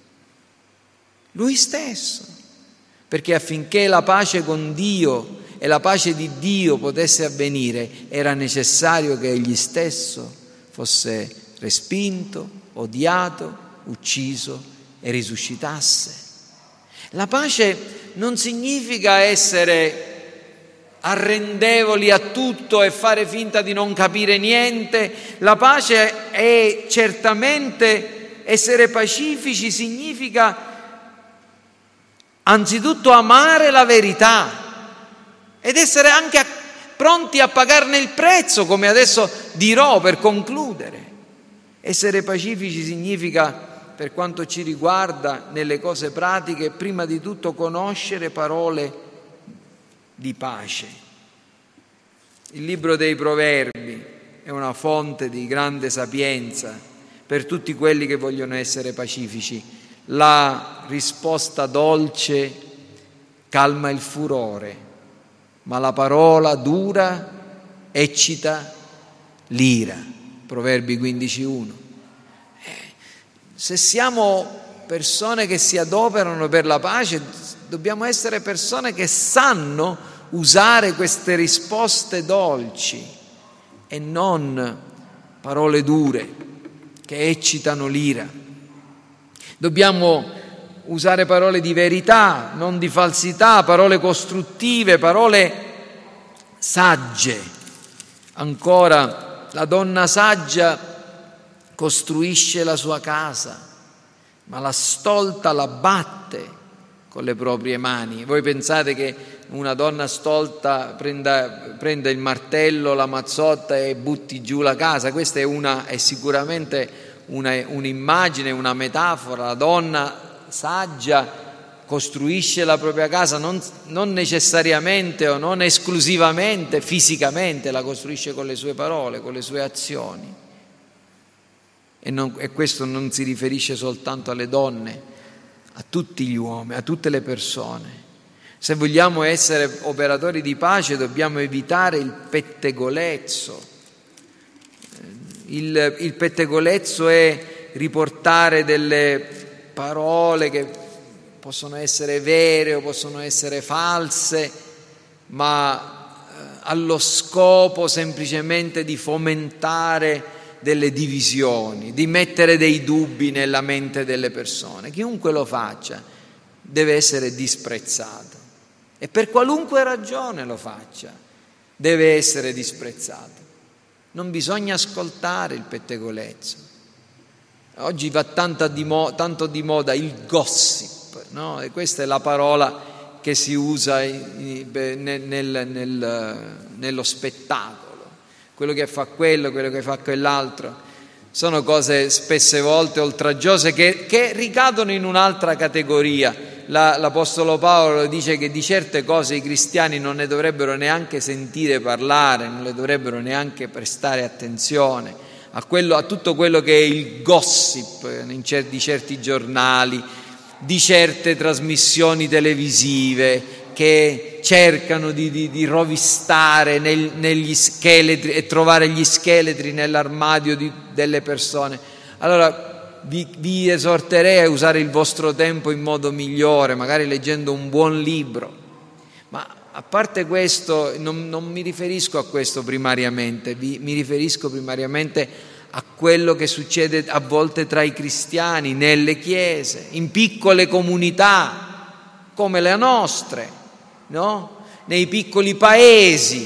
Lui stesso. Perché affinché la pace con Dio e la pace di Dio potesse avvenire era necessario che egli stesso fosse respinto, odiato, ucciso e risuscitasse. La pace non significa essere arrendevoli a tutto e fare finta di non capire niente. La pace è certamente essere pacifici, significa anzitutto amare la verità ed essere anche a pronti a pagarne il prezzo, come adesso dirò per concludere. Essere pacifici significa, per quanto ci riguarda, nelle cose pratiche, prima di tutto conoscere parole di pace. Il libro dei Proverbi è una fonte di grande sapienza per tutti quelli che vogliono essere pacifici. La risposta dolce calma il furore, ma la parola dura eccita l'ira. Proverbi quindici uno. Se siamo persone che si adoperano per la pace, dobbiamo essere persone che sanno usare queste risposte dolci e non parole dure che eccitano l'ira. Dobbiamo usare parole di verità, non di falsità, parole costruttive, parole sagge. Ancora, la donna saggia costruisce la sua casa, ma la stolta la batte con le proprie mani. Voi pensate che una donna stolta prenda, prenda il martello, la mazzotta e butti giù la casa? Questa è, una, è sicuramente una, un'immagine, una metafora. La donna saggia costruisce la propria casa non, non necessariamente o non esclusivamente fisicamente, la costruisce con le sue parole, con le sue azioni. E, non, e questo non si riferisce soltanto alle donne, a tutti gli uomini, a tutte le persone. Se vogliamo essere operatori di pace dobbiamo evitare il pettegolezzo. Il, il pettegolezzo è riportare delle parole che possono essere vere o possono essere false, ma allo scopo semplicemente di fomentare delle divisioni, di mettere dei dubbi nella mente delle persone. Chiunque lo faccia deve essere disprezzato e per qualunque ragione lo faccia deve essere disprezzato. Non bisogna ascoltare il pettegolezzo. Oggi va tanto di, mo- tanto di moda il gossip, no? E questa è la parola che si usa in, in, nel, nel, nello spettacolo. Quello che fa quello, quello che fa quell'altro, sono cose spesse volte oltraggiose che, che ricadono in un'altra categoria, la, l'Apostolo Paolo dice che di certe cose i cristiani non ne dovrebbero neanche sentire parlare, non le dovrebbero neanche prestare attenzione a, quello, a tutto quello che è il gossip in cer- di certi giornali, di certe trasmissioni televisive che cercano di, di, di rovistare nel, negli scheletri e trovare gli scheletri nell'armadio di, delle persone. Allora vi, vi esorterei a usare il vostro tempo in modo migliore, magari leggendo un buon libro. Ma a parte questo, non, non mi riferisco a questo primariamente, vi, mi riferisco primariamente a quello che succede a volte tra i cristiani, nelle chiese, in piccole comunità come le nostre, no? Nei piccoli paesi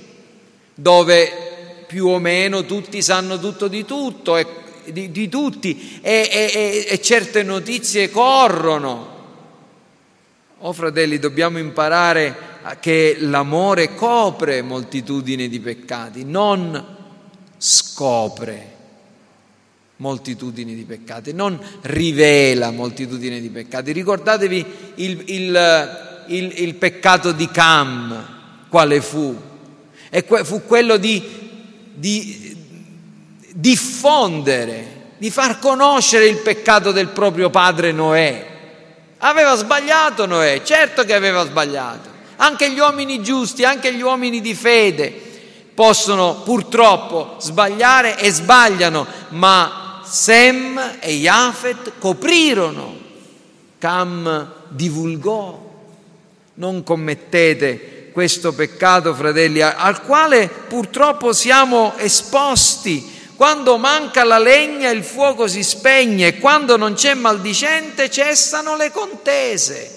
dove più o meno tutti sanno tutto di tutto e di, di tutti e, e, e certe notizie corrono. Oh fratelli, dobbiamo imparare che l'amore copre moltitudini di peccati, non scopre moltitudini di peccati, non rivela moltitudini di peccati. Ricordatevi il, il Il, il peccato di Cam, quale fu? E que, fu quello di, di diffondere, di far conoscere il peccato del proprio padre Noè. Aveva sbagliato Noè, certo che aveva sbagliato. Anche gli uomini giusti, anche gli uomini di fede possono purtroppo sbagliare e sbagliano, ma Sem e Jafet coprirono, Cam divulgò. Non commettete questo peccato, fratelli, al quale purtroppo siamo esposti. Quando manca la legna il fuoco si spegne e quando non c'è maldicente cessano le contese.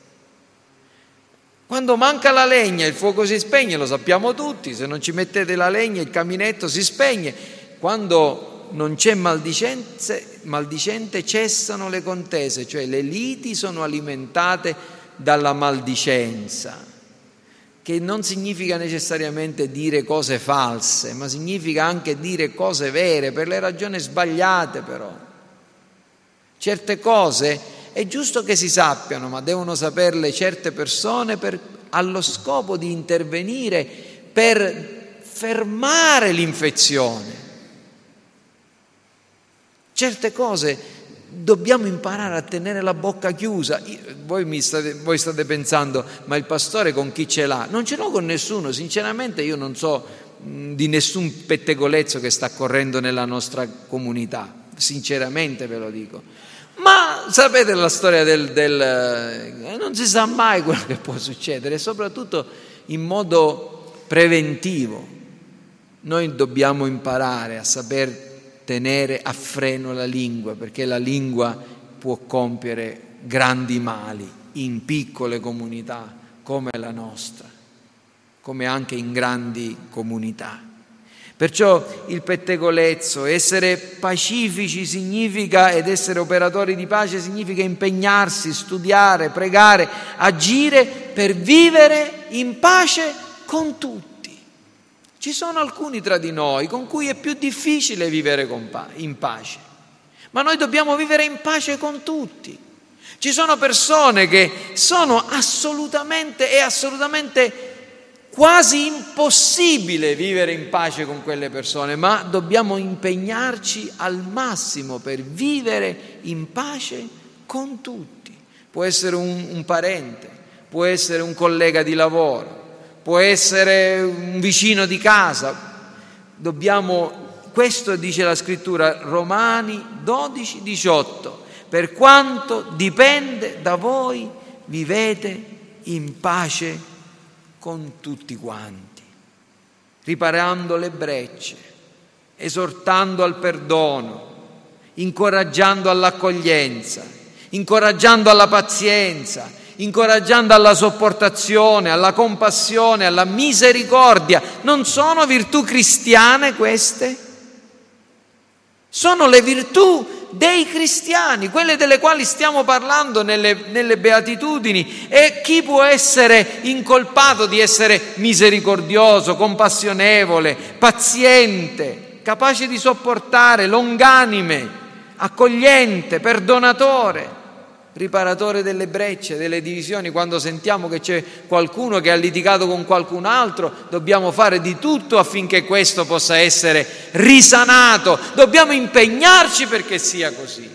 Quando manca la legna il fuoco si spegne, lo sappiamo tutti, se non ci mettete la legna il caminetto si spegne. Quando non c'è maldicente, maldicente cessano le contese, cioè le liti sono alimentate dalla maldicenza, che non significa necessariamente dire cose false, ma significa anche dire cose vere, per le ragioni sbagliate però. Certe cose è giusto che si sappiano, ma devono saperle certe persone per, allo scopo di intervenire per fermare l'infezione. Certe cose dobbiamo imparare a tenere la bocca chiusa. Voi, mi state, voi state pensando, ma il pastore con chi ce l'ha? Non ce l'ho con nessuno, sinceramente io non so mh, di nessun pettegolezzo che sta correndo nella nostra comunità, sinceramente ve lo dico. Ma sapete la storia del, del eh, non si sa mai quello che può succedere, soprattutto in modo preventivo. Noi dobbiamo imparare a saper tenere a freno la lingua, perché la lingua può compiere grandi mali in piccole comunità come la nostra, come anche in grandi comunità. Perciò il pettegolezzo, essere pacifici significa, ed essere operatori di pace significa impegnarsi, studiare, pregare, agire per vivere in pace con tutti. Ci sono alcuni tra di noi con cui è più difficile vivere in pace, ma noi dobbiamo vivere in pace con tutti. Ci sono persone che sono assolutamente, è assolutamente quasi impossibile vivere in pace con quelle persone, ma dobbiamo impegnarci al massimo per vivere in pace con tutti. Può essere un, un parente, può essere un collega di lavoro, può essere un vicino di casa. Dobbiamo, questo dice la scrittura, Romani dodici diciotto, per quanto dipende da voi vivete in pace con tutti quanti, riparando le brecce, esortando al perdono, incoraggiando all'accoglienza, incoraggiando alla pazienza, incoraggiando alla sopportazione, alla compassione, alla misericordia. Non sono virtù cristiane queste? Sono le virtù dei cristiani, quelle delle quali stiamo parlando nelle, nelle beatitudini. E chi può essere incolpato di essere misericordioso, compassionevole, paziente, capace di sopportare, longanime, accogliente, perdonatore? riparatore delle brecce, delle divisioni. Quando sentiamo che c'è qualcuno che ha litigato con qualcun altro, dobbiamo fare di tutto affinché questo possa essere risanato. Dobbiamo impegnarci perché sia così.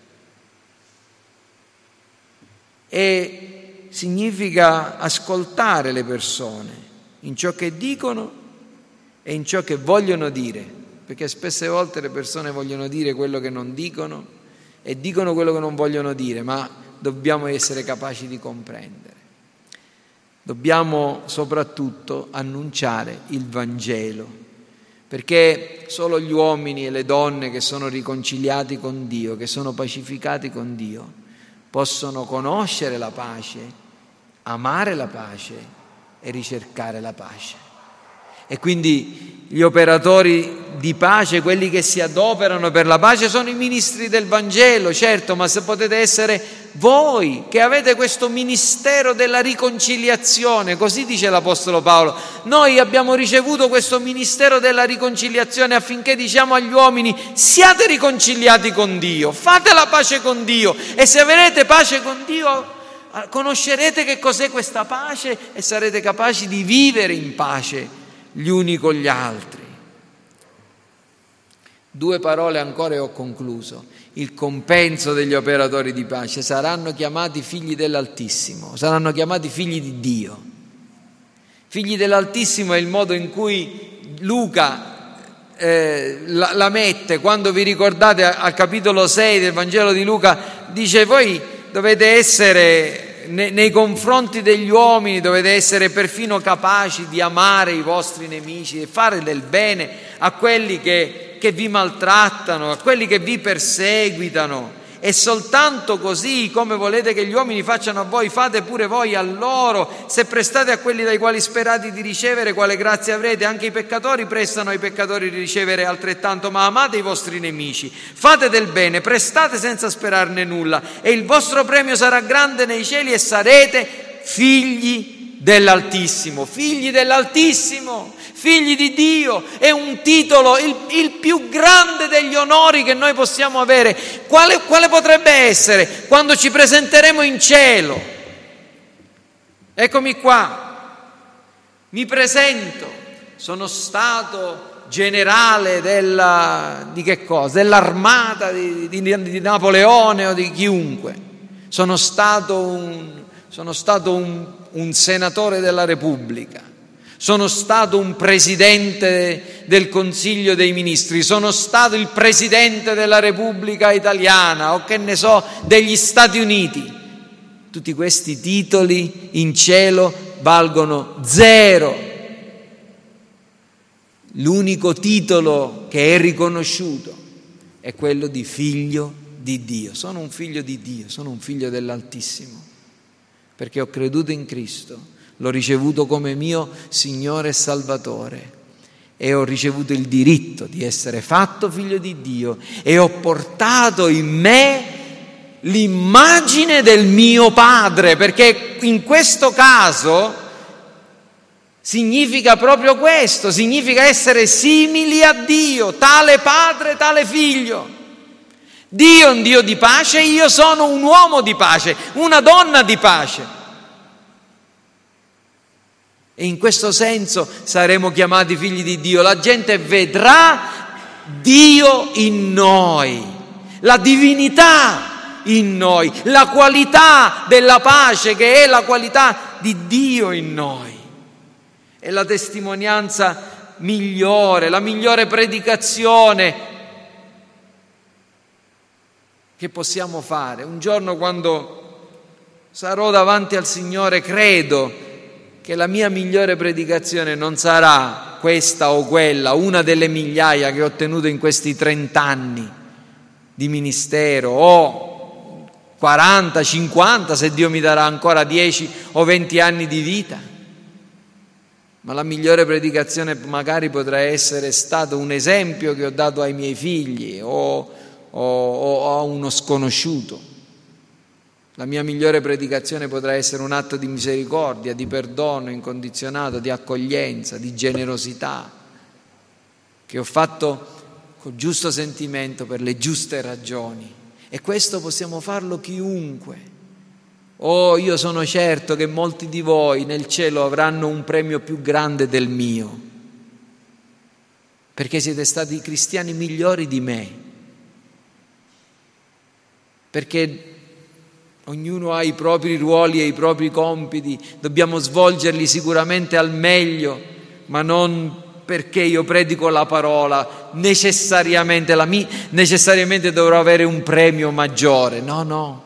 E significa ascoltare le persone in ciò che dicono e in ciò che vogliono dire, perché spesse volte le persone vogliono dire quello che non dicono e dicono quello che non vogliono dire, ma dobbiamo essere capaci di comprendere. Dobbiamo soprattutto annunciare il Vangelo, perché solo gli uomini e le donne che sono riconciliati con Dio, che sono pacificati con Dio, possono conoscere la pace, amare la pace e ricercare la pace. E quindi gli operatori di pace, quelli che si adoperano per la pace, sono i ministri del Vangelo, certo, ma se potete essere voi che avete questo ministero della riconciliazione, così dice l'Apostolo Paolo. Noi abbiamo ricevuto questo ministero della riconciliazione affinché diciamo agli uomini: siate riconciliati con Dio, fate la pace con Dio, e se avrete pace con Dio conoscerete che cos'è questa pace e sarete capaci di vivere in pace gli uni con gli altri. Due parole ancora e ho concluso. Il compenso degli operatori di pace: saranno chiamati figli dell'Altissimo, saranno chiamati figli di Dio. Figli dell'Altissimo è il modo in cui Luca eh, la, la mette. Quando vi ricordate al capitolo sei del Vangelo di Luca, dice: voi dovete essere nei, nei confronti degli uomini, dovete essere perfino capaci di amare i vostri nemici e fare del bene a quelli che, che vi maltrattano, a quelli che vi perseguitano. E soltanto così, come volete che gli uomini facciano a voi, fate pure voi a loro. Se prestate a quelli dai quali sperate di ricevere, quale grazia avrete? Anche i peccatori prestano ai peccatori di ricevere altrettanto. Ma amate i vostri nemici, fate del bene, prestate senza sperarne nulla, e il vostro premio sarà grande nei cieli, e sarete figli dell'Altissimo. Figli dell'Altissimo, figli di Dio, è un titolo, il, il più grande degli onori che noi possiamo avere. Quale, quale potrebbe essere? Quando ci presenteremo in cielo. Eccomi qua, mi presento, sono stato generale della, di che cosa? Dell'armata di, di, di Napoleone o di chiunque. Sono stato un, sono stato un, un senatore della Repubblica. Sono stato un presidente del Consiglio dei Ministri, sono stato il presidente della Repubblica Italiana, o che ne so, degli Stati Uniti. Tutti questi titoli in cielo valgono zero. L'unico titolo che è riconosciuto è quello di figlio di Dio. Sono un figlio di Dio, sono un figlio dell'Altissimo, perché ho creduto in Cristo. L'ho ricevuto come mio Signore e Salvatore e ho ricevuto il diritto di essere fatto figlio di Dio, e ho portato in me l'immagine del mio Padre, perché in questo caso significa proprio questo, significa essere simili a Dio, tale Padre, tale Figlio. Dio è un Dio di pace, io sono un uomo di pace, una donna di pace. E in questo senso saremo chiamati figli di Dio. La gente vedrà Dio in noi, la divinità in noi, la qualità della pace che è la qualità di Dio in noi. È la testimonianza migliore, la migliore predicazione che possiamo fare. Un giorno, quando sarò davanti al Signore, credo che la mia migliore predicazione non sarà questa o quella, una delle migliaia che ho ottenuto in questi trent'anni di ministero, o quaranta, cinquanta, se Dio mi darà ancora dieci o venti anni di vita. Ma la migliore predicazione magari potrà essere stato un esempio che ho dato ai miei figli o, o, o a uno sconosciuto. La mia migliore predicazione potrà essere un atto di misericordia, di perdono incondizionato, di accoglienza, di generosità, che ho fatto con giusto sentimento per le giuste ragioni. E questo possiamo farlo chiunque. Oh, io sono certo che molti di voi nel cielo avranno un premio più grande del mio, perché siete stati cristiani migliori di me, perché ognuno ha i propri ruoli e i propri compiti, dobbiamo svolgerli sicuramente al meglio, ma non perché io predico la parola necessariamente, la mia, necessariamente dovrò avere un premio maggiore. No, no.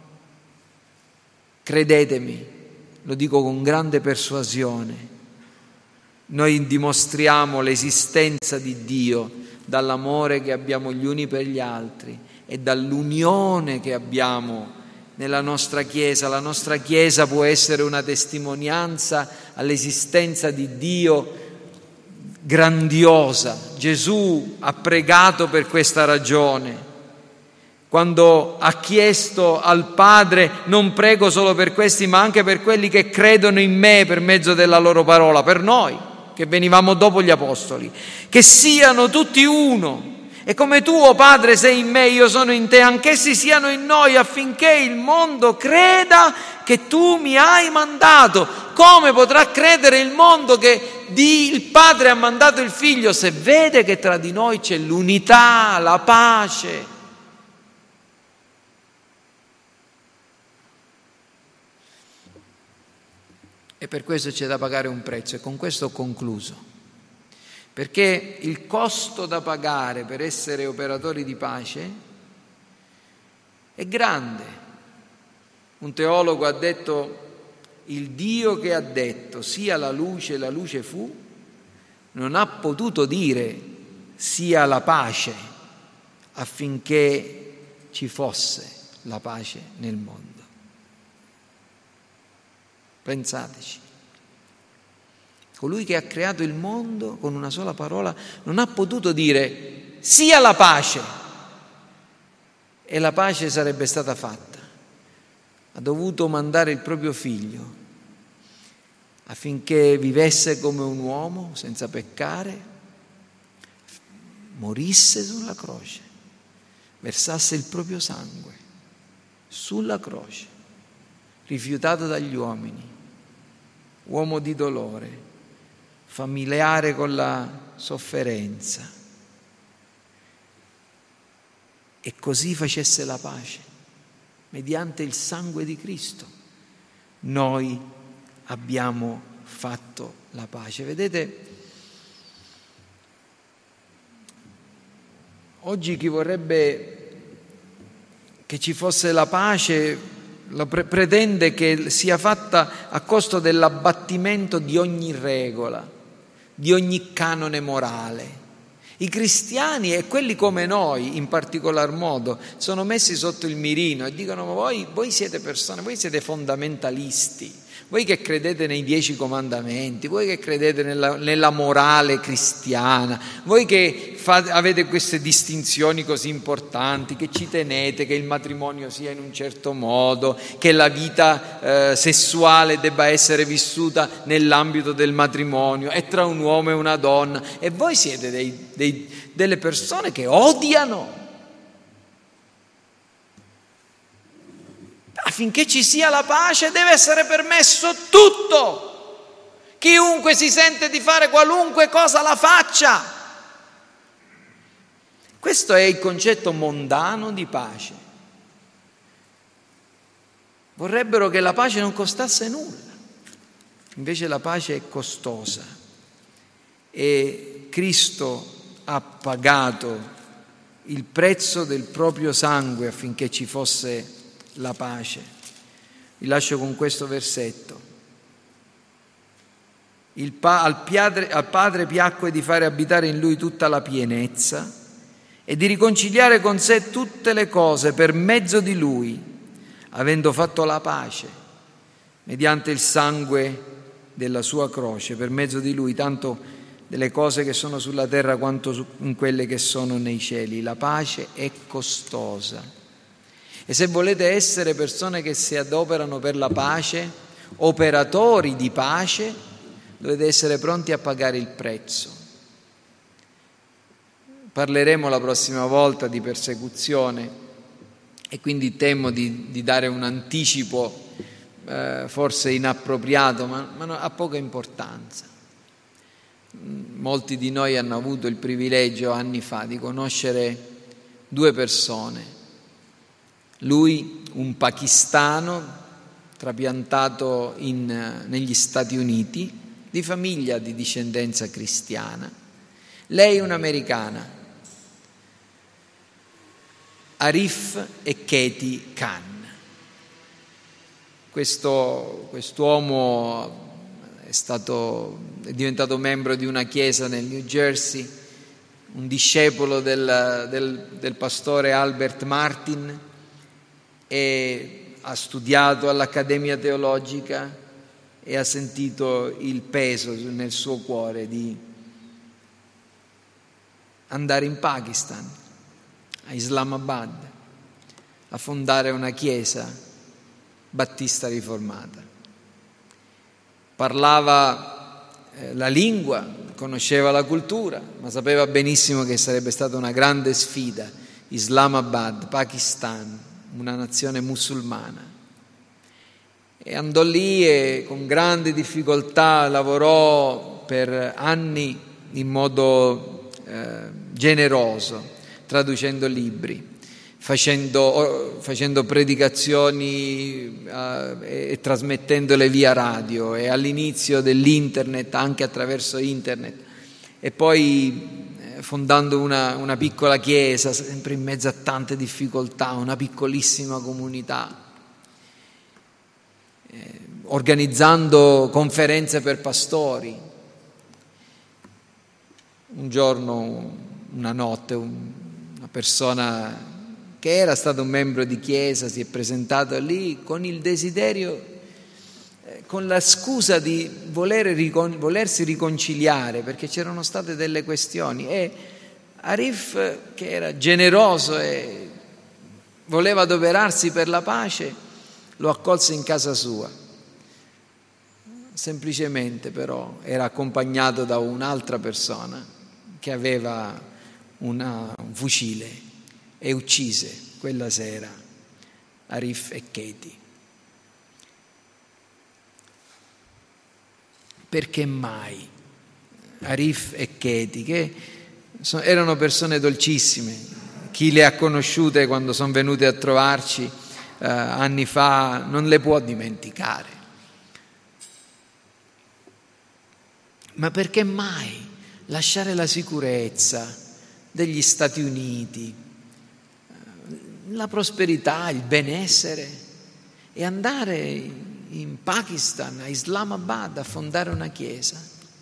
Credetemi, lo dico con grande persuasione, noi dimostriamo l'esistenza di Dio dall'amore che abbiamo gli uni per gli altri e dall'unione che abbiamo nella nostra Chiesa. La nostra Chiesa può essere una testimonianza all'esistenza di Dio grandiosa. Gesù ha pregato per questa ragione. Quando ha chiesto al Padre: non prego solo per questi, ma anche per quelli che credono in me per mezzo della loro parola, per noi che venivamo dopo gli Apostoli, che siano tutti uno. E come tu, o Padre, sei in me, io sono in te, anch'essi siano in noi, affinché il mondo creda che tu mi hai mandato. Come potrà credere il mondo che il Padre ha mandato il Figlio, se vede che tra di noi c'è l'unità, la pace? E per questo c'è da pagare un prezzo, e con questo ho concluso. Perché il costo da pagare per essere operatori di pace è grande. Un teologo ha detto: il Dio che ha detto sia la luce e la luce fu, non ha potuto dire sia la pace affinché ci fosse la pace nel mondo. Pensateci. Colui che ha creato il mondo con una sola parola non ha potuto dire sia la pace e la pace sarebbe stata fatta. Ha dovuto mandare il proprio figlio affinché vivesse come un uomo senza peccare, morisse sulla croce, versasse il proprio sangue sulla croce, rifiutato dagli uomini, uomo di dolore, familiare con la sofferenza, e così facesse la pace mediante il sangue di Cristo. Noi abbiamo fatto la pace. Vedete, oggi chi vorrebbe che ci fosse la pace lo pre- pretende che sia fatta a costo dell'abbattimento di ogni regola, di ogni canone morale. I cristiani, e quelli come noi in particolar modo, sono messi sotto il mirino e dicono: ma voi, voi siete persone, voi siete fondamentalisti, voi che credete nei dieci comandamenti, voi che credete nella, nella morale cristiana, voi che fate, avete queste distinzioni così importanti, che ci tenete che il matrimonio sia in un certo modo, che la vita eh, sessuale debba essere vissuta nell'ambito del matrimonio e tra un uomo e una donna, e voi siete dei, dei, delle persone che odiano. Affinché ci sia la pace deve essere permesso tutto. Chiunque si sente di fare qualunque cosa la faccia. Questo è il concetto mondano di pace. Vorrebbero che la pace non costasse nulla. Invece la pace è costosa. E Cristo ha pagato il prezzo del proprio sangue affinché ci fosse la pace. Vi lascio con questo versetto. Il pa- al, piadre, al Padre piacque di fare abitare in Lui tutta la pienezza e di riconciliare con sé tutte le cose per mezzo di Lui, avendo fatto la pace mediante il sangue della sua croce, per mezzo di Lui, tanto delle cose che sono sulla terra quanto in quelle che sono nei cieli. La pace è costosa. E se volete essere persone che si adoperano per la pace, operatori di pace, dovete essere pronti a pagare il prezzo. Parleremo la prossima volta di persecuzione, e quindi temo di, di dare un anticipo eh, forse inappropriato, ma, ma no, ha poca importanza. Molti di noi hanno avuto il privilegio anni fa di conoscere due persone. Lui, un pakistano trapiantato in, negli Stati Uniti, di famiglia di discendenza cristiana. Lei un'americana, Arif e Katie Khan. Questo, quest'uomo è stato, è diventato membro di una chiesa nel New Jersey, un discepolo del, del, del pastore Albert Martin, e ha studiato all'Accademia Teologica e ha sentito il peso nel suo cuore di andare in Pakistan, a Islamabad, a fondare una chiesa battista riformata. Parlava eh, la lingua, conosceva la cultura, ma sapeva benissimo che sarebbe stata una grande sfida. Islamabad, Pakistan, una nazione musulmana. E andò lì e con grande difficoltà lavorò per anni in modo eh, generoso, traducendo libri, facendo, facendo predicazioni eh, e trasmettendole via radio, e all'inizio dell'internet, anche attraverso internet, e poi fondando una, una piccola chiesa, sempre in mezzo a tante difficoltà, una piccolissima comunità, eh, organizzando conferenze per pastori. Un giorno, una notte, un, una persona che era stato un membro di chiesa si è presentato lì con il desiderio, con la scusa di voler ricon- volersi riconciliare, perché c'erano state delle questioni, e Arif, che era generoso e voleva adoperarsi per la pace, lo accolse in casa sua. Semplicemente però era accompagnato da un'altra persona che aveva una, un fucile, e uccise quella sera Arif e Katie. Perché mai Arif e Katie, che erano persone dolcissime, chi le ha conosciute quando sono venute a trovarci eh, anni fa non le può dimenticare, ma perché mai lasciare la sicurezza degli Stati Uniti, la prosperità, il benessere, e andare in Pakistan, a Islamabad, a fondare una chiesa,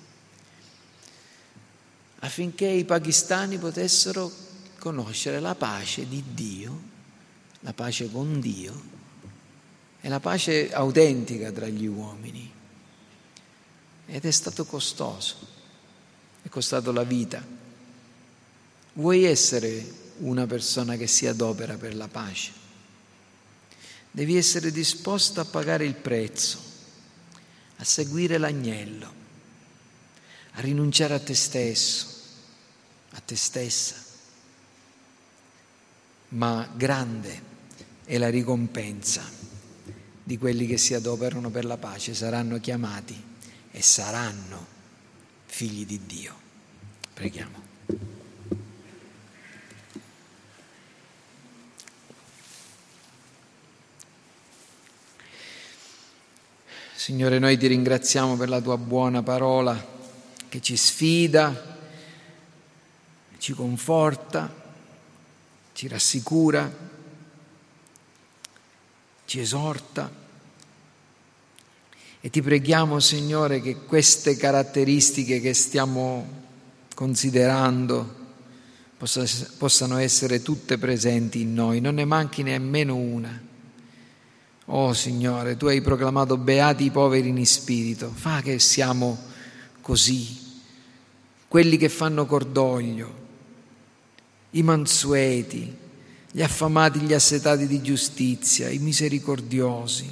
affinché i pakistani potessero conoscere la pace di Dio, la pace con Dio e la pace autentica tra gli uomini. Ed è stato costoso, è costato la vita. Vuoi essere una persona che si adopera per la pace? Devi essere disposto a pagare il prezzo, a seguire l'agnello, a rinunciare a te stesso, a te stessa. Ma grande è la ricompensa di quelli che si adoperano per la pace, saranno chiamati e saranno figli di Dio. Preghiamo. Signore, noi ti ringraziamo per la tua buona parola che ci sfida, ci conforta, ci rassicura, ci esorta, e ti preghiamo, Signore, che queste caratteristiche che stiamo considerando possa, possano essere tutte presenti in noi, non ne manchi nemmeno una. Oh Signore, tu hai proclamato beati i poveri in spirito, fa che siamo così, quelli che fanno cordoglio, i mansueti, gli affamati, gli assetati di giustizia, i misericordiosi,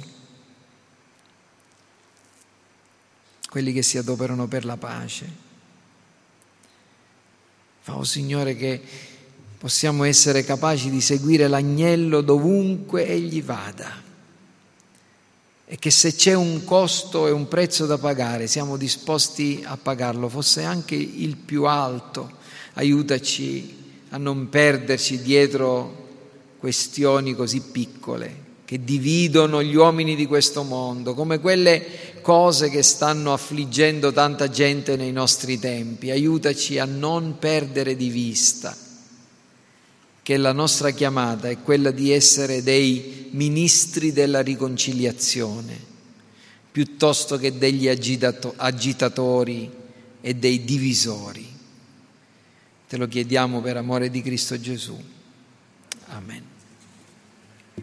quelli che si adoperano per la pace. Fa, oh Signore, che possiamo essere capaci di seguire l'agnello dovunque egli vada, e che se c'è un costo e un prezzo da pagare siamo disposti a pagarlo, fosse anche il più alto. Aiutaci a non perderci dietro questioni così piccole che dividono gli uomini di questo mondo, come quelle cose che stanno affliggendo tanta gente nei nostri tempi. Aiutaci a non perdere di vista che la nostra chiamata è quella di essere dei ministri della riconciliazione, piuttosto che degli agitato- agitatori e dei divisori. Te lo chiediamo per amore di Cristo Gesù. Amen.